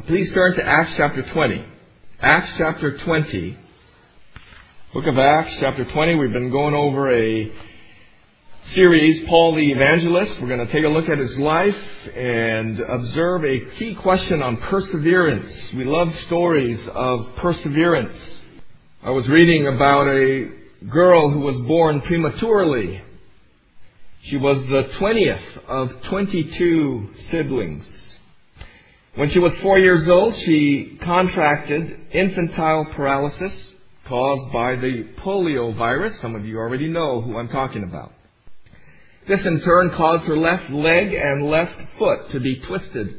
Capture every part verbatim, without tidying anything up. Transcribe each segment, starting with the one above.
Please turn to Acts chapter twenty. Acts chapter twenty. Book of Acts chapter twenty. We've been going over a series, Paul the Evangelist. We're going to take a look at his life and observe a key question on perseverance. We love stories of perseverance. I was reading about a girl who was born prematurely. She was the twentieth of twenty-two siblings. When she was four years old, she contracted infantile paralysis caused by the polio virus. Some of you already know who I'm talking about. This in turn caused her left leg and left foot to be twisted.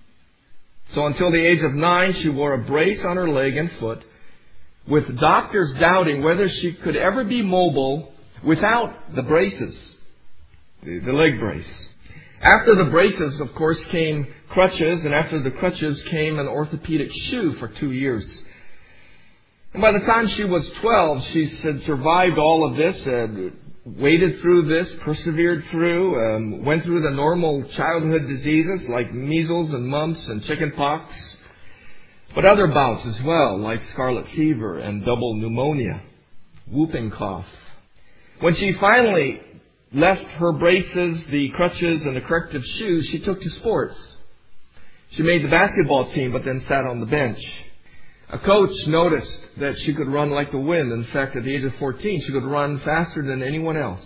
So until the age of nine, she wore a brace on her leg and foot, with doctors doubting whether she could ever be mobile without the braces, the, the leg brace. After the braces, of course, came crutches, and after the crutches came an orthopedic shoe for two years. And by the time she was twelve, she had survived all of this, uh, waded through this, persevered through, um, went through the normal childhood diseases like measles and mumps and chickenpox, but other bouts as well, like scarlet fever and double pneumonia, whooping cough. When she finally left her braces, the crutches, and the corrective shoes, she took to sports. She made the basketball team, but then sat on the bench. A coach noticed that she could run like the wind. In fact, at the age of fourteen, she could run faster than anyone else.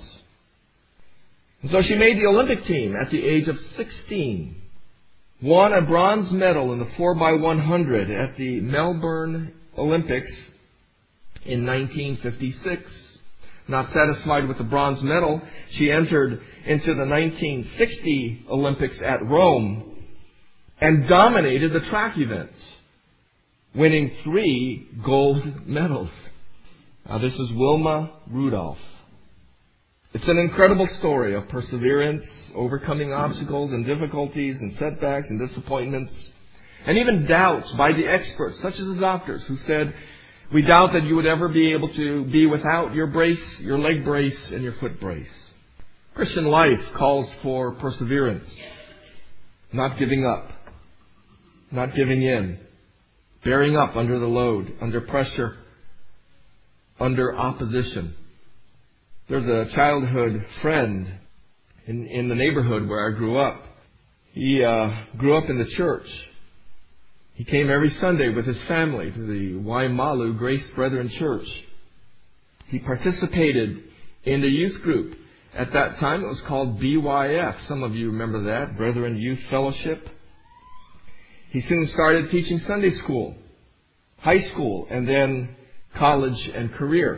And so she made the Olympic team at the age of sixteen. Won a bronze medal in the four by one hundred at the Melbourne Olympics in nineteen fifty-six. Not satisfied with the bronze medal, she entered into the nineteen sixty Olympics at Rome and dominated the track events, winning three gold medals. Now, this is Wilma Rudolph. It's an incredible story of perseverance, overcoming obstacles and difficulties and setbacks and disappointments, and even doubts by the experts, such as the doctors, who said, "We doubt that you would ever be able to be without your brace, your leg brace, and your foot brace." Christian life calls for perseverance, not giving up, not giving in, bearing up under the load, under pressure, under opposition. There's a childhood friend in, in the neighborhood where I grew up. He uh, grew up in the church. He came every Sunday with his family to the Waimalu Grace Brethren Church. He participated in the youth group. At that time, it was called B Y F. Some of you remember that, Brethren Youth Fellowship. He soon started teaching Sunday school, high school, and then college and career.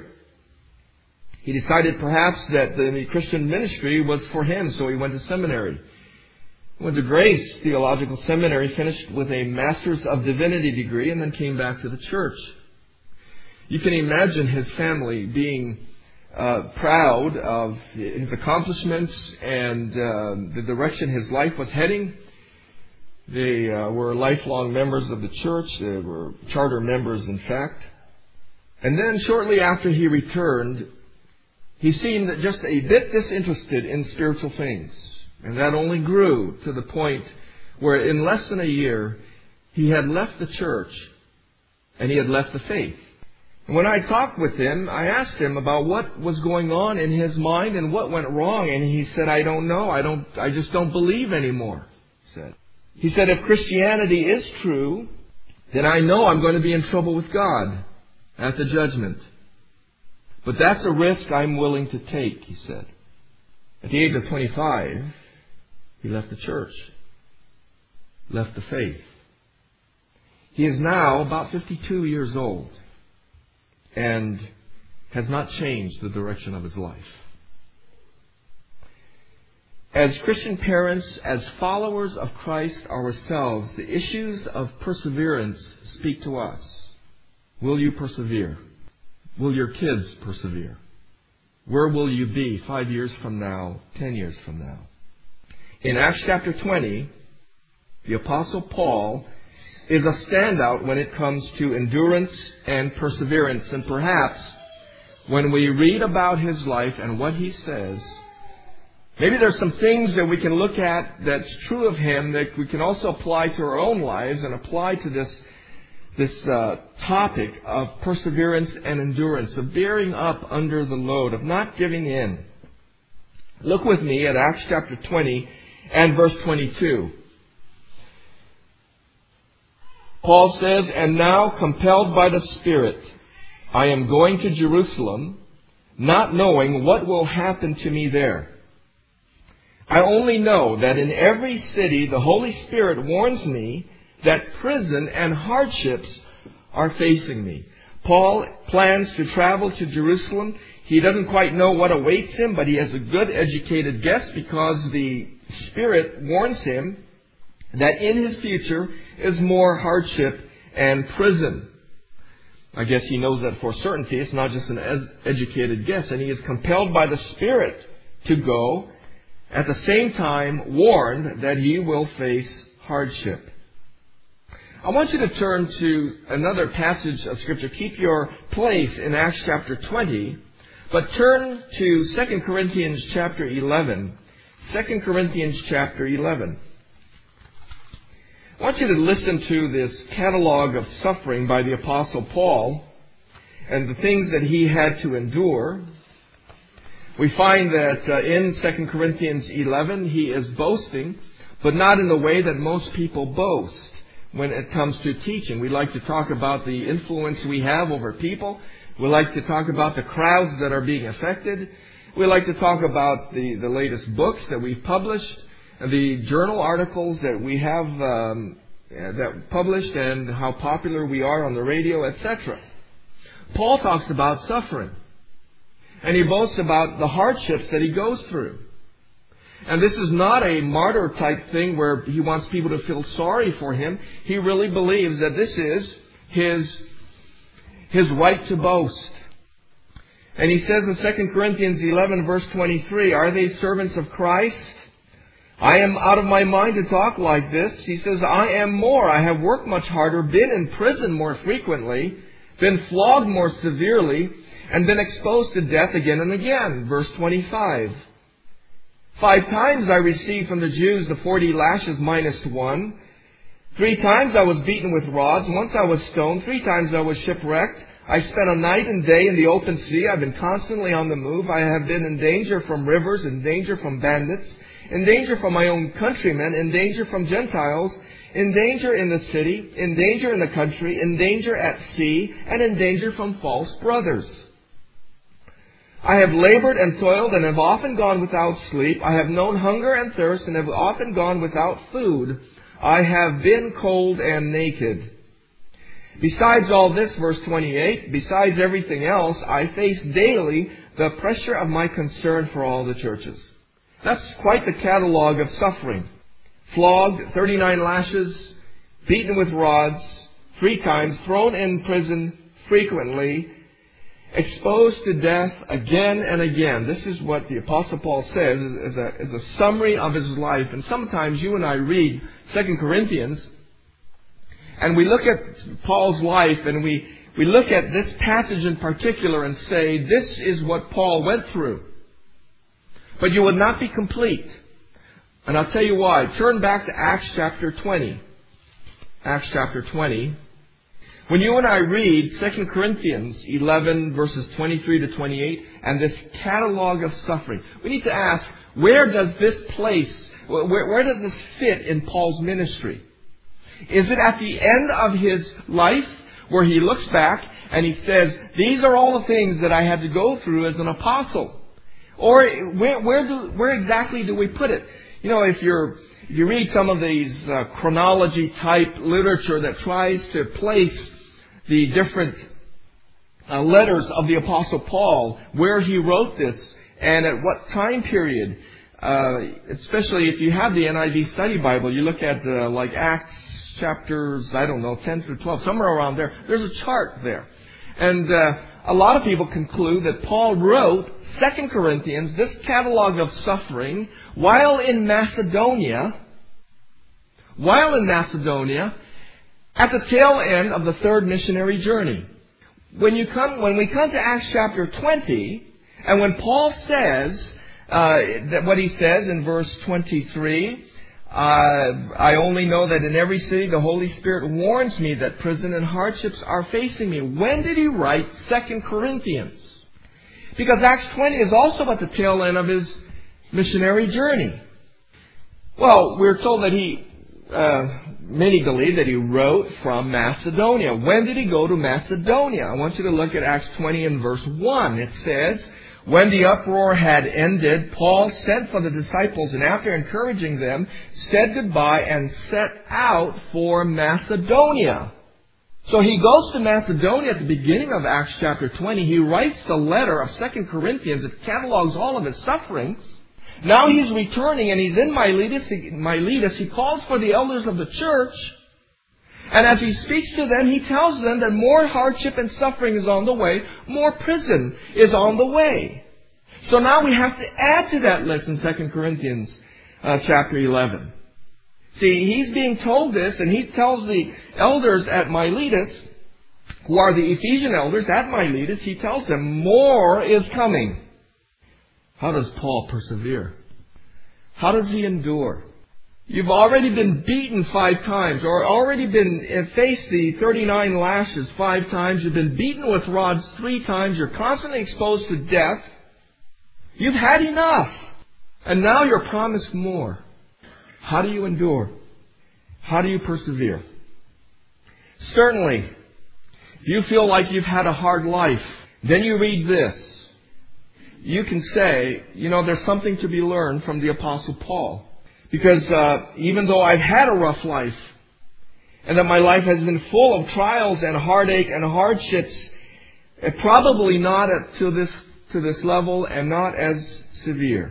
He decided perhaps that the Christian ministry was for him, so he went to seminary. Went to Grace Theological Seminary, finished with a Master's of Divinity degree, and then came back to the church. You can imagine his family being uh, proud of his accomplishments and uh, the direction his life was heading. They uh, were lifelong members of the church. They were charter members, in fact. And then shortly after he returned, he seemed just a bit disinterested in spiritual things. And that only grew to the point where in less than a year, he had left the church and he had left the faith. And when I talked with him, I asked him about what was going on in his mind and what went wrong. And he said, I don't know. I don't, I just don't believe anymore. He said, he said, if Christianity is true, then I know I'm going to be in trouble with God at the judgment. But that's a risk I'm willing to take, he said. At the age of twenty-five, he left the church, left the faith. He is now about fifty-two years old and has not changed the direction of his life. As Christian parents, as followers of Christ ourselves, the issues of perseverance speak to us. Will you persevere? Will your kids persevere? Where will you be five years from now, ten years from now? In Acts chapter twenty, the Apostle Paul is a standout when it comes to endurance and perseverance. And perhaps when we read about his life and what he says, Maybe there's some things that we can look at that's true of him that we can also apply to our own lives and apply to this, this uh, topic of perseverance and endurance, of bearing up under the load, of not giving in. Look with me at Acts chapter twenty and verse twenty-two. Paul says, "And now, compelled by the Spirit, I am going to Jerusalem, not knowing what will happen to me there. I only know that in every city the Holy Spirit warns me that prison and hardships are facing me." Paul plans to travel to Jerusalem. He doesn't quite know what awaits him, but he has a good educated guess because the Spirit warns him that in his future is more hardship and prison. I guess he knows that for certainty. It's not just an educated guess. And he is compelled by the Spirit to go, at the same time warned that he will face hardship. I want you to turn to another passage of Scripture. Keep your place in Acts chapter twenty, but turn to Second Corinthians chapter eleven. Second Corinthians chapter eleven. I want you to listen to this catalog of suffering by the Apostle Paul and the things that he had to endure. We find that uh, in Second Corinthians eleven, he is boasting, but not in the way that most people boast when it comes to teaching. We like to talk about the influence we have over people. We like to talk about the crowds that are being affected. We like to talk about the, the latest books that we've published, the journal articles that we have um, that published, and how popular we are on the radio, et cetera. Paul talks about suffering. And he boasts about the hardships that he goes through. And this is not a martyr type thing where he wants people to feel sorry for him. He really believes that this is his, his right to boast. And he says in Second Corinthians eleven verse twenty-three, "Are they servants of Christ? I am out of my mind to talk like this." He says, "I am more. I have worked much harder, been in prison more frequently, been flogged more severely, and been exposed to death again and again." Verse twenty-five. "Five times I received from the Jews the forty lashes minus one. Three times I was beaten with rods. Once I was stoned. Three times I was shipwrecked. I spent a night and day in the open sea. I've been constantly on the move. I have been in danger from rivers, in danger from bandits, in danger from my own countrymen, in danger from Gentiles, in danger in the city, in danger in the country, in danger at sea, and in danger from false brothers. I have labored and toiled and have often gone without sleep. I have known hunger and thirst and have often gone without food. I have been cold and naked. Besides all this," verse twenty-eight, "besides everything else, I face daily the pressure of my concern for all the churches." That's quite the catalog of suffering. Flogged, thirty-nine lashes, beaten with rods, three times, thrown in prison frequently, exposed to death again and again. This is what the Apostle Paul says as a, as a summary of his life. And sometimes you and I read Second Corinthians, and we look at Paul's life, and we, we look at this passage in particular and say, this is what Paul went through. But you would not be complete. And I'll tell you why. Turn back to Acts chapter twenty. Acts chapter twenty. When you and I read Second Corinthians eleven verses twenty-three to twenty-eight and this catalog of suffering, we need to ask, where does this place, where, where does this fit in Paul's ministry? Is it at the end of his life where he looks back and he says, these are all the things that I had to go through as an apostle? Or where, where, do, where exactly do we put it? You know, if you're if you read some of these uh, chronology type literature that tries to place the different uh, letters of the Apostle Paul, where he wrote this and at what time period, uh, especially if you have the N I V Study Bible, you look at uh, like Acts chapters, I don't know, ten through twelve, somewhere around there. There's a chart there. And uh, a lot of people conclude that Paul wrote Second Corinthians, this catalog of suffering, while in Macedonia, while in Macedonia, at the tail end of the third missionary journey. When you come, when we come to Acts chapter twenty, and when Paul says uh, that what he says in verse twenty-three, uh, I only know that in every city the Holy Spirit warns me that prison and hardships are facing me. When did he write Second Corinthians? Because Acts twenty is also at the tail end of his missionary journey. Well, we're told that he, uh, many believe that he wrote from Macedonia. When did he go to Macedonia? I want you to look at Acts twenty and verse one. It says, when the uproar had ended, Paul sent for the disciples and after encouraging them, said goodbye and set out for Macedonia. So he goes to Macedonia at the beginning of Acts chapter twenty. He writes the letter of Second Corinthians that catalogs all of his sufferings. Now he's returning and he's in Miletus. Miletus. He calls for the elders of the church. And as he speaks to them, he tells them that more hardship and suffering is on the way. More prison is on the way. So now we have to add to that list in Second Corinthians uh, chapter eleven. See, he's being told this, and he tells the elders at Miletus, who are the Ephesian elders at Miletus, he tells them more is coming. How does Paul persevere? How does he endure? You've already been beaten five times, or already been faced the thirty-nine lashes five times. You've been beaten with rods three times. You're constantly exposed to death. You've had enough. And now you're promised more. How do you endure? How do you persevere? Certainly, if you feel like you've had a hard life, then you read this. You can say, you know, there's something to be learned from the Apostle Paul. Because uh, even though I've had a rough life, and that my life has been full of trials and heartache and hardships, probably not at, to this to this level and not as severe.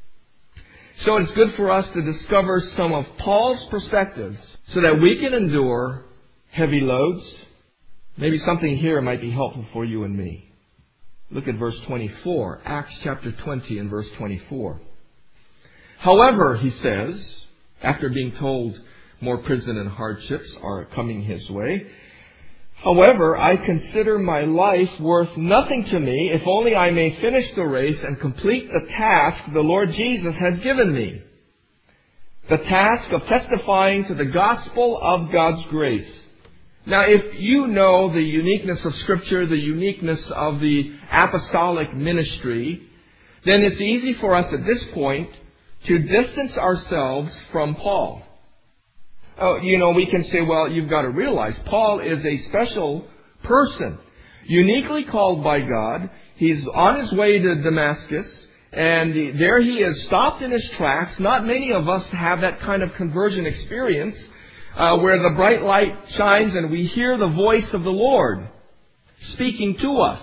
So it's good for us to discover some of Paul's perspectives so that we can endure heavy loads. Maybe something here might be helpful for you and me. Look at verse twenty-four, Acts chapter twenty and verse twenty-four. However, he says, after being told more prison and hardships are coming his way, however, I consider my life worth nothing to me if only I may finish the race and complete the task the Lord Jesus has given me. The task of testifying to the gospel of God's grace. Now, if you know the uniqueness of Scripture, the uniqueness of the apostolic ministry, then it's easy for us at this point to distance ourselves from Paul. Oh, you know, we can say, well, you've got to realize Paul is a special person, uniquely called by God. He's on his way to Damascus, and there he is stopped in his tracks. Not many of us have that kind of conversion experience uh, where the bright light shines and we hear the voice of the Lord speaking to us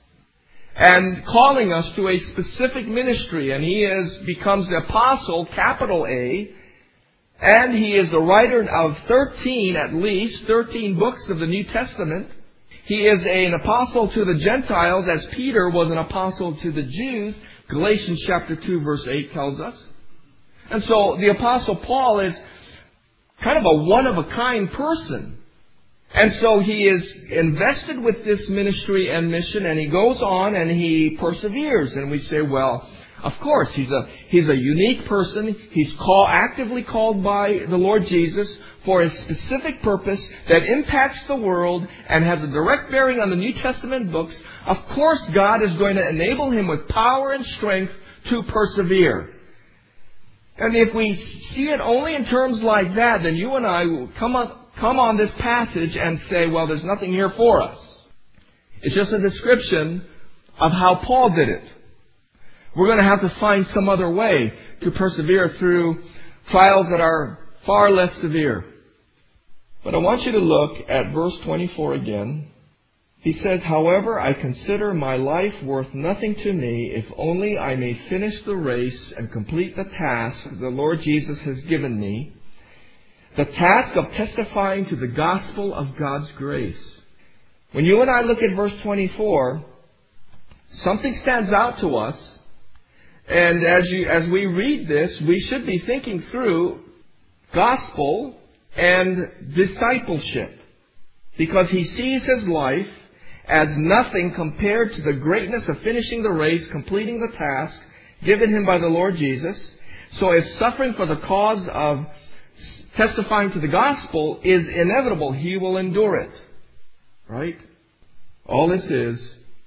and calling us to a specific ministry. And he is becomes the apostle, capital A, and he is the writer of thirteen, at least, thirteen books of the New Testament. He is an apostle to the Gentiles, as Peter was an apostle to the Jews. Galatians chapter two, verse eight tells us. And so the apostle Paul is kind of a one-of-a-kind person. And so he is invested with this ministry and mission, and he goes on and he perseveres. And we say, well, of course, he's a he's a unique person. He's call, actively called by the Lord Jesus for a specific purpose that impacts the world and has a direct bearing on the New Testament books. Of course, God is going to enable him with power and strength to persevere. And if we see it only in terms like that, then you and I will come up come on this passage and say, well, there's nothing here for us. It's just a description of how Paul did it. We're going to have to find some other way to persevere through trials that are far less severe. But I want you to look at verse twenty-four again. He says, however, I consider my life worth nothing to me if only I may finish the race and complete the task the Lord Jesus has given me. The task of testifying to the gospel of God's grace. When you and I look at verse twenty-four, something stands out to us. And as you, as we read this, we should be thinking through gospel and discipleship. Because he sees his life as nothing compared to the greatness of finishing the race, completing the task given him by the Lord Jesus. So if suffering for the cause of testifying to the gospel is inevitable, he will endure it. Right? All this is,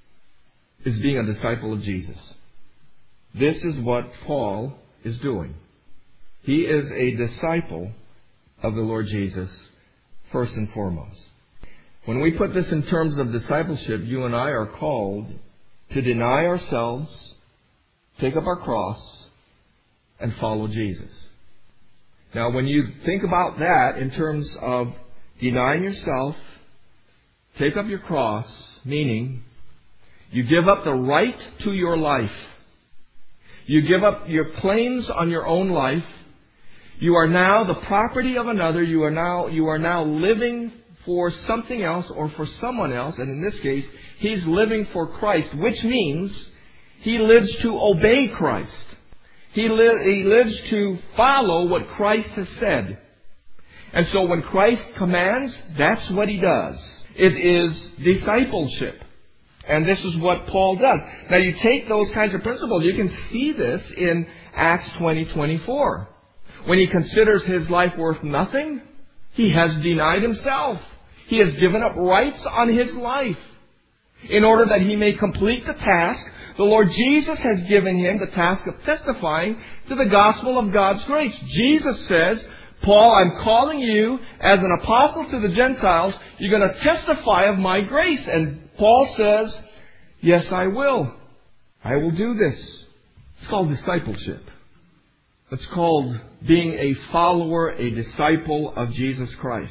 is being a disciple of Jesus. This is what Paul is doing. He is a disciple of the Lord Jesus, first and foremost. When we put this in terms of discipleship, you and I are called to deny ourselves, take up our cross, and follow Jesus. Now, when you think about that in terms of denying yourself, take up your cross, meaning you give up the right to your life. You give up your claims on your own life. You are now the property of another. You are now, you are now living for something else or for someone else. And in this case, he's living for Christ, which means he lives to obey Christ. He, li- he lives to follow what Christ has said. And so when Christ commands, that's what he does. It is discipleship. And this is what Paul does. Now you take those kinds of principles. You can see this in Acts twenty twenty-four. When he considers his life worth nothing, he has denied himself. He has given up rights on his life in order that he may complete the task. The Lord Jesus has given him the task of testifying to the gospel of God's grace. Jesus says, Paul, I'm calling you as an apostle to the Gentiles. You're going to testify of my grace. And Paul says, yes, I will. I will do this. It's called discipleship. It's called being a follower, a disciple of Jesus Christ.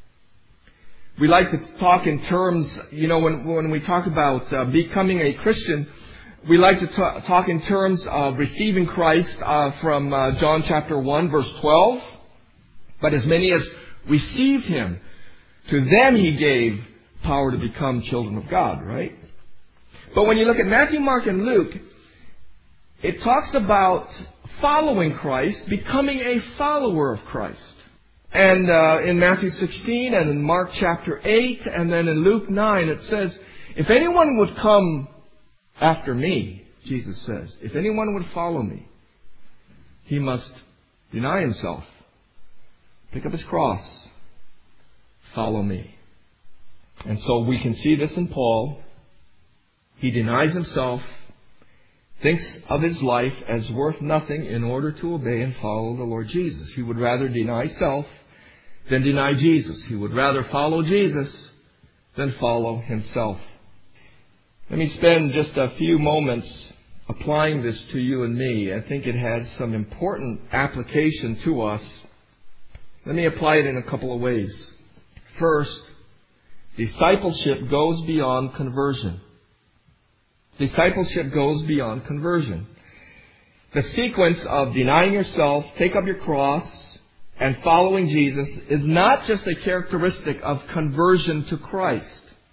We like to talk in terms, you know, when, when we talk about uh, becoming a Christian, we like to t- talk in terms of receiving Christ uh, from uh, John chapter one, verse twelve. But as many as received him, to them he gave power to become children of God, right? But when you look at Matthew, Mark, and Luke, it talks about following Christ, becoming a follower of Christ. And uh, in Matthew sixteen and in Mark chapter eight and then in Luke nine, it says, if anyone would come after me, Jesus says, if anyone would follow me, he must deny himself, pick up his cross, follow me. And so we can see this in Paul. He denies himself, thinks of his life as worth nothing in order to obey and follow the Lord Jesus. He would rather deny self than deny Jesus. He would rather follow Jesus than follow himself. Let me spend just a few moments applying this to you and me. I think it has some important application to us. Let me apply it in a couple of ways. First, discipleship goes beyond conversion. Discipleship goes beyond conversion. The sequence of denying yourself, take up your cross, and following Jesus is not just a characteristic of conversion to Christ.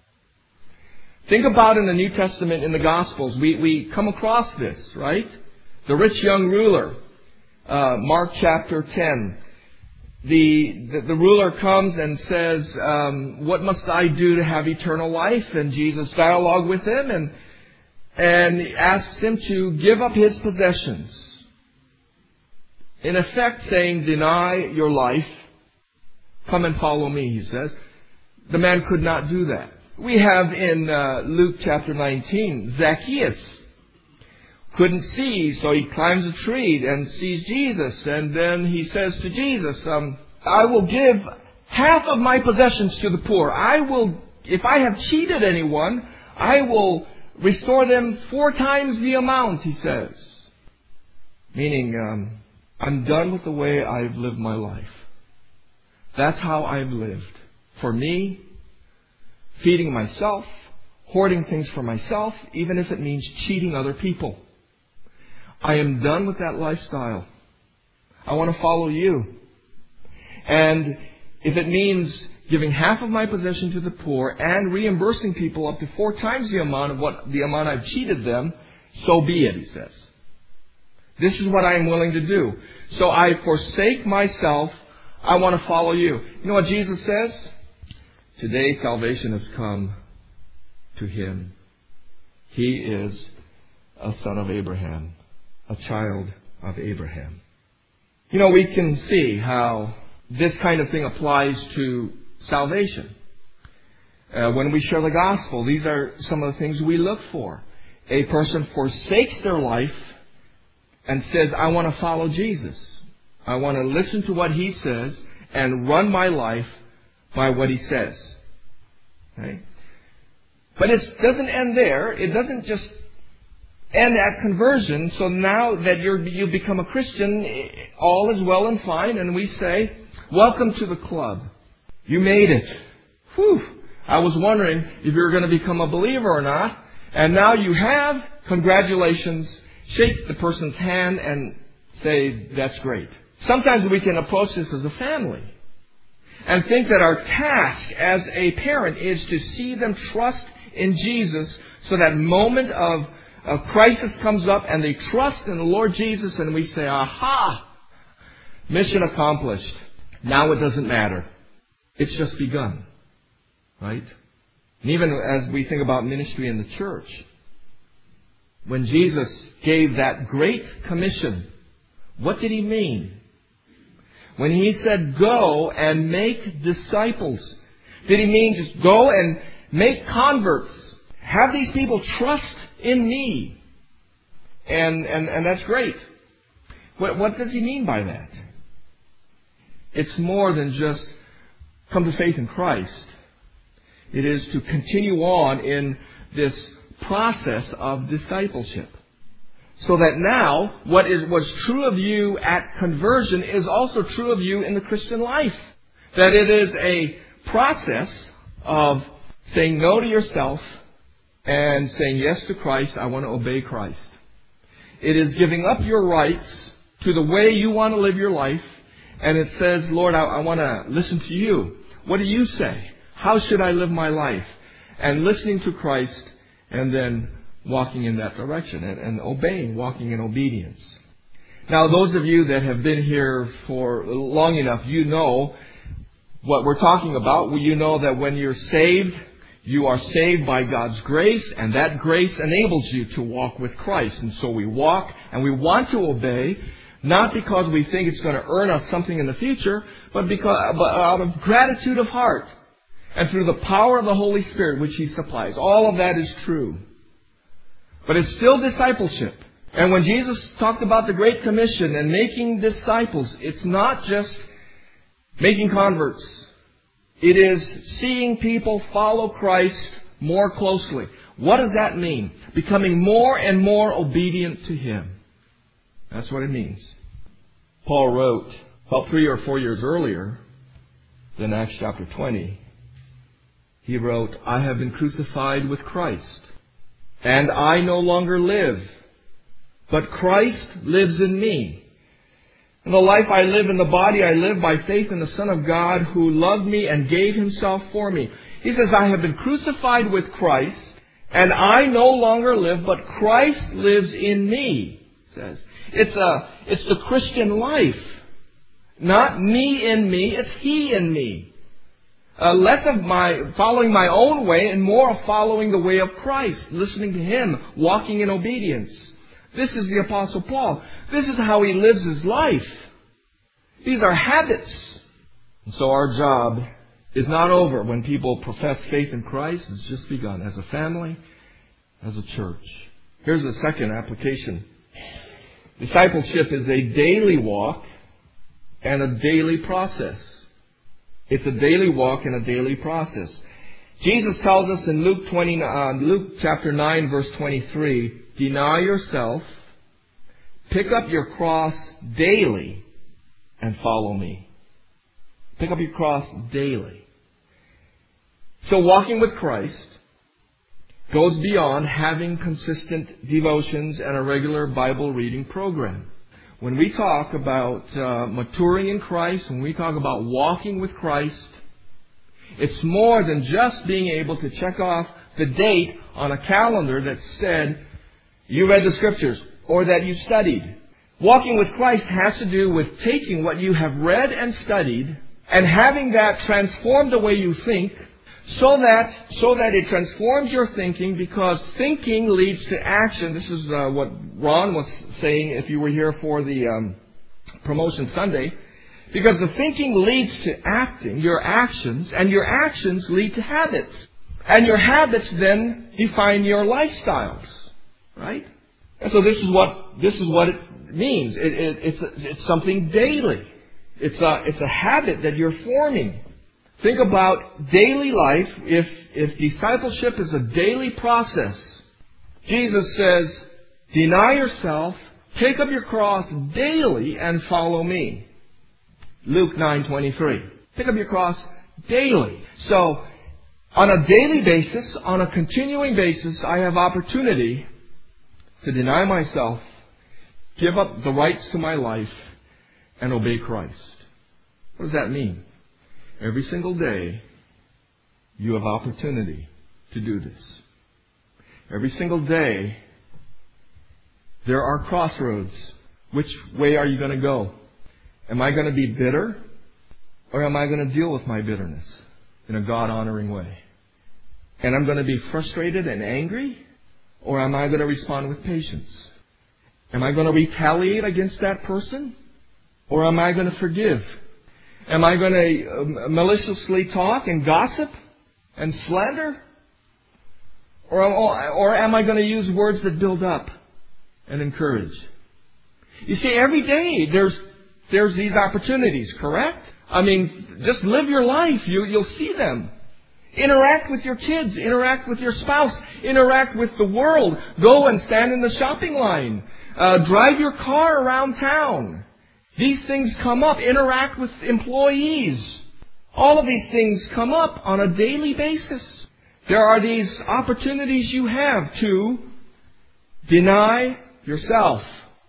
Think about in the New Testament, in the Gospels, we, we come across this, right? The rich young ruler, uh, Mark chapter ten. The, the, the ruler comes and says, um, what must I do to have eternal life? And Jesus dialogue with him and, and asks him to give up his possessions. In effect saying, deny your life, come and follow me, he says. The man could not do that. We have in uh, Luke chapter nineteen, Zacchaeus couldn't see, so he climbs a tree and sees Jesus. And then he says to Jesus, um, I will give half of my possessions to the poor. I will, if I have cheated anyone, I will restore them four times the amount, he says. Meaning, um, I'm done with the way I've lived my life. That's how I've lived. For me, feeding myself, hoarding things for myself, even if it means cheating other people. I am done with that lifestyle. I want to follow you. And if it means giving half of my possession to the poor and reimbursing people up to four times the amount of what the amount I've cheated them, so be it, he says. This is what I am willing to do. So I forsake myself. I want to follow you. You know what Jesus says? Today salvation has come to him. He is a son of Abraham, a child of Abraham. You know, we can see how this kind of thing applies to salvation. Uh, when we share the gospel, these are some of the things we look for. A person forsakes their life and says, I want to follow Jesus. I want to listen to what He says and run my life by what He says. Okay? But it doesn't end there. It doesn't just end at conversion. So now that you're, you become a Christian, all is well and fine. And we say, welcome to the club. You made it. Whew. I was wondering if you were going to become a believer or not. And now you have. Congratulations. Shake the person's hand and say, that's great. Sometimes we can approach this as a family and think that our task as a parent is to see them trust in Jesus, so that moment of a crisis comes up and they trust in the Lord Jesus, and we say, aha, mission accomplished. Now it doesn't matter. It's just begun. Right? And even as we think about ministry in the church, when Jesus gave that great commission, what did He mean? When He said, go and make disciples, did He mean just go and make converts? Have these people trust in me? And, and, and that's great. What, what does He mean by that? It's more than just come to faith in Christ. It is to continue on in this process of discipleship. So that now, what is, was true of you at conversion is also true of you in the Christian life. That it is a process of saying no to yourself and saying yes to Christ. I want to obey Christ. It is giving up your rights to the way you want to live your life. And it says, Lord, I, I want to listen to you. What do you say? How should I live my life? And listening to Christ, and then walking in that direction and, and obeying, walking in obedience. Now, those of you that have been here for long enough, you know what we're talking about. You know that when you're saved, you are saved by God's grace, and that grace enables you to walk with Christ. And so we walk and we want to obey, not because we think it's going to earn us something in the future, but because but out of gratitude of heart and through the power of the Holy Spirit which He supplies. All of that is true. But it's still discipleship. And when Jesus talked about the Great Commission and making disciples, it's not just making converts. It is seeing people follow Christ more closely. What does that mean? Becoming more and more obedient to Him. That's what it means. Paul wrote about three or four years earlier than Acts chapter twenty. He wrote, I have been crucified with Christ, and I no longer live, but Christ lives in me. And the life I live in the body, I live by faith in the Son of God who loved me and gave Himself for me. He says, I have been crucified with Christ, and I no longer live, but Christ lives in me. He says, it's a, it's the Christian life. Not me in me, it's He in me. Uh, less of my following my own way and more of following the way of Christ, listening to Him, walking in obedience. This is the Apostle Paul. This is how he lives his life. These are habits. And so our job is not over when people profess faith in Christ. It's just begun as a family, as a church. Here's the second application. Discipleship is a daily walk and a daily process. It's a daily walk and a daily process. Jesus tells us in Luke twenty, uh, Luke chapter nine, verse twenty-three, deny yourself, pick up your cross daily, and follow me. Pick up your cross daily. So walking with Christ goes beyond having consistent devotions and a regular Bible reading program. When we talk about uh, maturing in Christ, when we talk about walking with Christ, it's more than just being able to check off the date on a calendar that said you read the Scriptures or that you studied. Walking with Christ has to do with taking what you have read and studied and having that transform the way you think So that, so that it transforms your thinking, because thinking leads to action. This is uh, what Ron was saying if you were here for the um, Promotion Sunday. Because the thinking leads to acting, your actions, and your actions lead to habits. And your habits then define your lifestyles, right? And so this is what this is what it means. It, it, it's a, it's something daily. It's a it's a habit that you're forming. Think about daily life. If if discipleship is a daily process, Jesus says, "Deny yourself, take up your cross daily, and follow me." Luke nine twenty-three. Pick up your cross daily. So, on a daily basis, on a continuing basis, I have opportunity to deny myself, give up the rights to my life, and obey Christ. What does that mean? Every single day, you have opportunity to do this. Every single day, there are crossroads. Which way are you going to go? Am I going to be bitter? Or am I going to deal with my bitterness in a God-honoring way? And I'm going to be frustrated and angry? Or am I going to respond with patience? Am I going to retaliate against that person? Or am I going to forgive? Am I going to maliciously talk and gossip and slander? Or, or am I going to use words that build up and encourage? You see, every day there's there's these opportunities, correct? I mean, just live your life. You, you'll see them. Interact with your kids. Interact with your spouse. Interact with the world. Go and stand in the shopping line. Uh, drive your car around town. These things come up. Interact with employees. All of these things come up on a daily basis. There are these opportunities you have to deny yourself.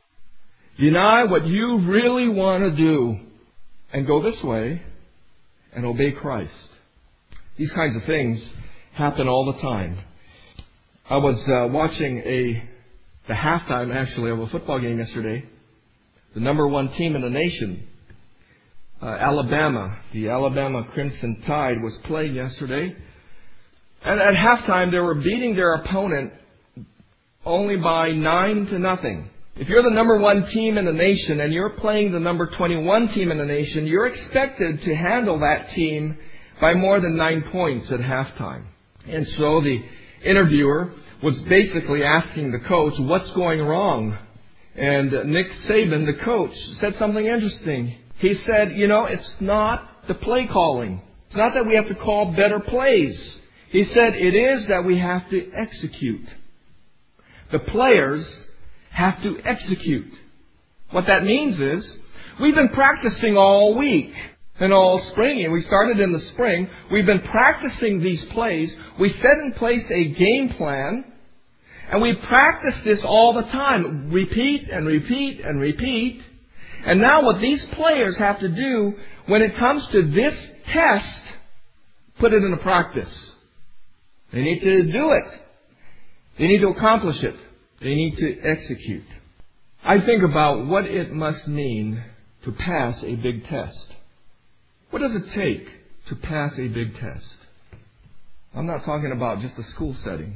Deny what you really want to do and go this way and obey Christ. These kinds of things happen all the time. I was uh, watching a the halftime, actually, of a football game yesterday. The number one team in the nation, uh, Alabama, the Alabama Crimson Tide, was playing yesterday. And at halftime, they were beating their opponent only by nine to nothing. If you're the number one team in the nation and you're playing the number twenty-one team in the nation, you're expected to handle that team by more than nine points at halftime. And so the interviewer was basically asking the coach, what's going wrong? And Nick Saban, the coach, said something interesting. He said, you know, it's not the play calling. It's not that we have to call better plays. He said it is that we have to execute. The players have to execute. What that means is, we've been practicing all week and all spring. And we started in the spring. We've been practicing these plays. We set in place a game plan. And we practice this all the time. Repeat and repeat and repeat. And now what these players have to do, when it comes to this test, put it into practice. They need to do it. They need to accomplish it. They need to execute. I think about what it must mean to pass a big test. What does it take to pass a big test? I'm not talking about just a school setting.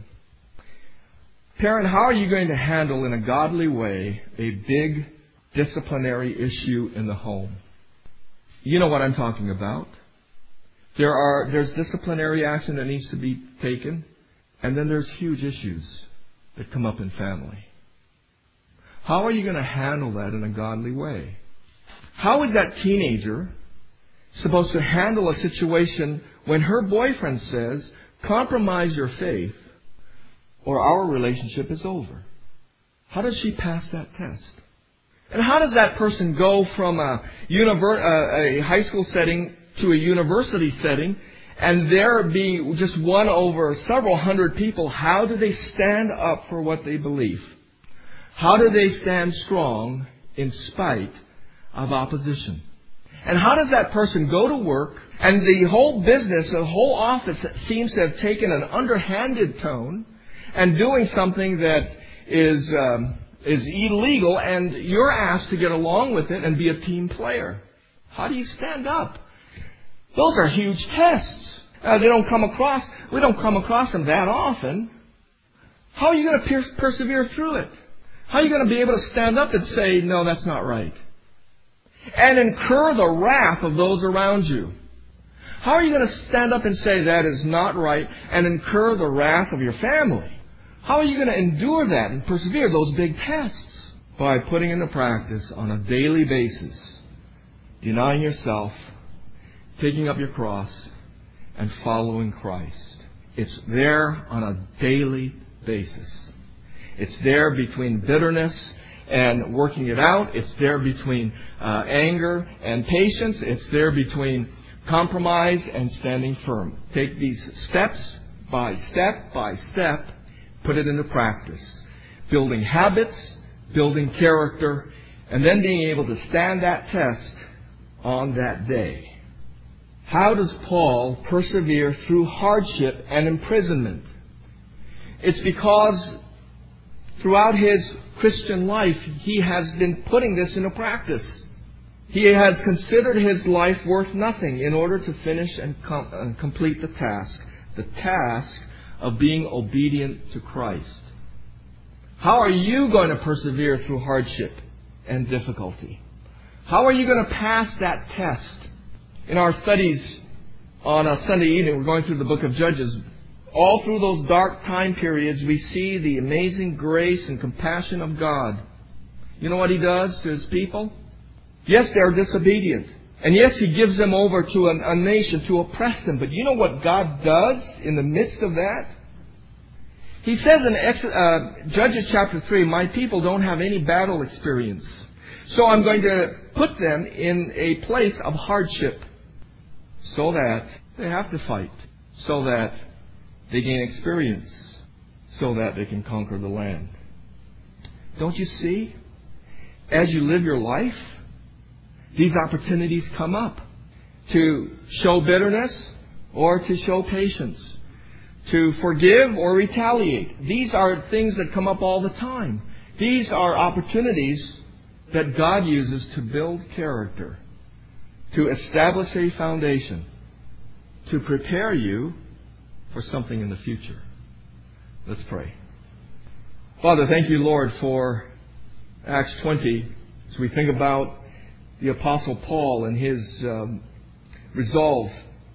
Parent, how are you going to handle in a godly way a big disciplinary issue in the home? You know what I'm talking about. There are there's disciplinary action that needs to be taken, and then there's huge issues that come up in family. How are you going to handle that in a godly way? How is that teenager supposed to handle a situation when her boyfriend says, compromise your faith or our relationship is over? How does she pass that test? And how does that person go from a, univer- a, a high school setting to a university setting, and there be just one over several hundred people? How do they stand up for what they believe? How do they stand strong in spite of opposition? And how does that person go to work, and the whole business, the whole office seems to have taken an underhanded tone and doing something that is um, is illegal, and you're asked to get along with it and be a team player? How do you stand up? Those are huge tests. Uh, they don't come across, we don't come across them that often. How are you going to per- persevere through it? How are you going to be able to stand up and say, no, that's not right? And incur the wrath of those around you. How are you going to stand up and say that is not right and incur the wrath of your family? How are you going to endure that and persevere those big tests? By putting into practice on a daily basis, denying yourself, taking up your cross, and following Christ. It's there on a daily basis. It's there between bitterness and working it out. It's there between uh, anger and patience. It's there between compromise and standing firm. Take these steps by step by step, put it into practice. Building habits, building character, and then being able to stand that test on that day. How does Paul persevere through hardship and imprisonment? It's because throughout his Christian life, he has been putting this into practice. He has considered his life worth nothing in order to finish and, com- and complete the task, the task of being obedient to Christ. How are you going to persevere through hardship and difficulty? How are you going to pass that test? In our studies on a Sunday evening, we're going through the book of Judges. All through those dark time periods, we see the amazing grace and compassion of God. You know what He does to His people? Yes, they're disobedient. And yes, He gives them over to a, a nation to oppress them. But you know what God does in the midst of that? He says in uh, Judges chapter three, my people don't have any battle experience. So I'm going to put them in a place of hardship so that they have to fight, so that they gain experience, so that they can conquer the land. Don't you see? As you live your life, these opportunities come up to show bitterness or to show patience, to forgive or retaliate. These are things that come up all the time. These are opportunities that God uses to build character, to establish a foundation, to prepare you for something in the future. Let's pray. Father, thank you, Lord, for Acts twenty. As we think about the Apostle Paul and his um, resolve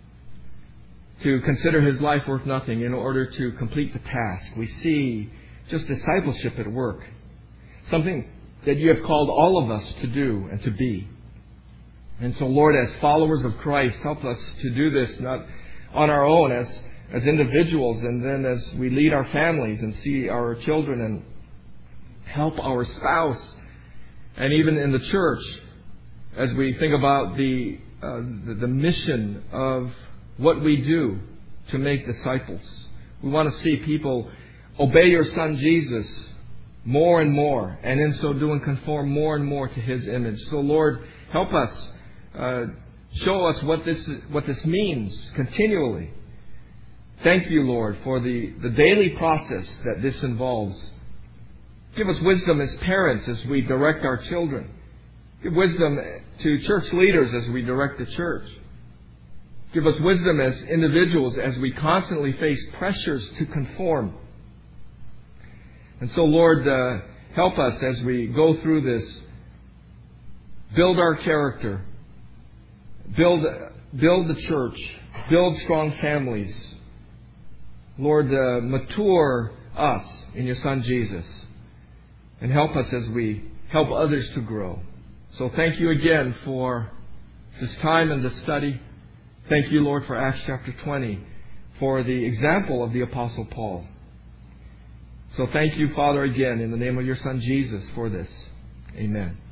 to consider his life worth nothing in order to complete the task, we see just discipleship at work. Something that you have called all of us to do and to be. And so, Lord, as followers of Christ, help us to do this not on our own as, as individuals, and then as we lead our families and see our children and help our spouse, and even in the church, as we think about the, uh, the, the mission of what we do to make disciples. We want to see people obey your Son Jesus more and more, and in so doing conform more and more to His image. So, Lord, help us. Uh, show us what this what this means continually. Thank you, Lord, for the, the daily process that this involves. Give us wisdom as parents as we direct our children. Give wisdom to church leaders as we direct the church. Give us wisdom as individuals as we constantly face pressures to conform. And so, Lord, uh, help us as we go through this. Build our character. Build, build the church. Build strong families. Lord, uh, mature us in your Son Jesus. And help us as we help others to grow. So thank you again for this time and this study. Thank you, Lord, for Acts chapter twenty, for the example of the Apostle Paul. So thank you, Father, again, in the name of your Son Jesus for this. Amen.